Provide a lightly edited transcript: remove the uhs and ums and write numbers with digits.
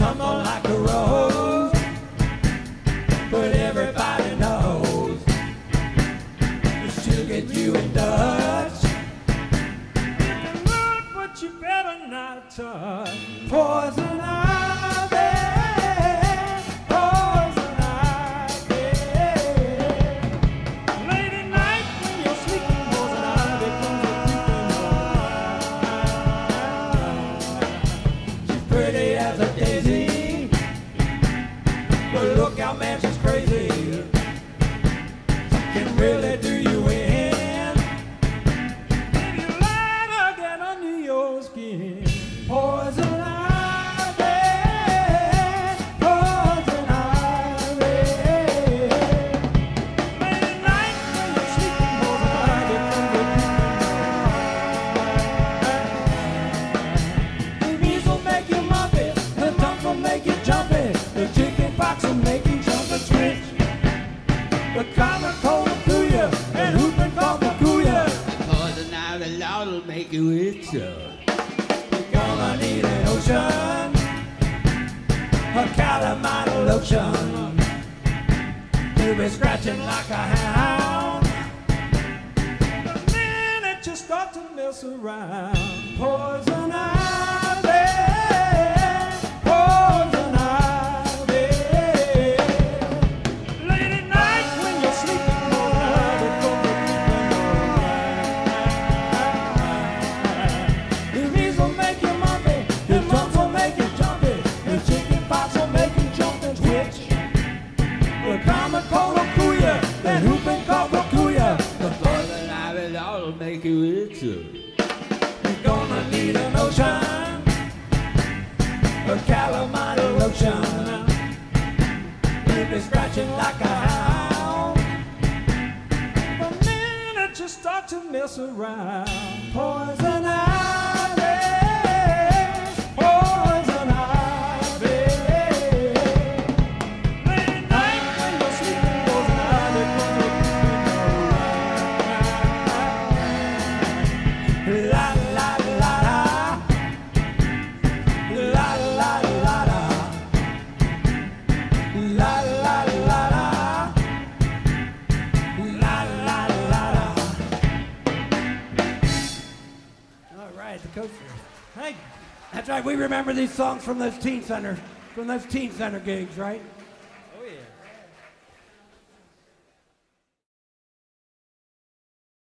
something like a rose, but everybody knows she'll get you in Dutch. Look, but you better not touch. Poison ivy, poison ivy. Late at night when you're sleeping, poison ivy comes a creeping. She's pretty as a daisy, but look out, man, she's crazy. She can really do you in if you let her get under your skin. Poison ivy, poison ivy. Late at night when you're sleeping, poison ivy comes a creeping. The bees will make you muffy, the tongues will make you jumpy, the chicken pox will make you jump and switch. The common cold will coo ya, and whooping cough will coo ya. Poison ivy, Lord, will make you itch. You're gonna need an ocean, a calamine lotion. You'll be scratching like a hound the minute you start to mess around. Poison ivy, poison ivy. Late at night when you're sleeping, poison ivy comes a creeping. The bees will make you mumpy, the mumps will make you jumpy, the chicken pox will make you jump and twitch. The common cold will coo ya, that whooping cough will coo ya. The Poison ivy, Lord, will make you itch. You're gonna need an ocean, a calamine lotion. You'll be scratching like a hound the minute you start to mess around. Poison ivy, poison ivy. Late at night when you're sleeping, poison ivy comes a creeping. La la la la, la la la la, la la la la, la la la la. All right, the coach. Hey, that's right. We remember these songs from those teen center gigs, right?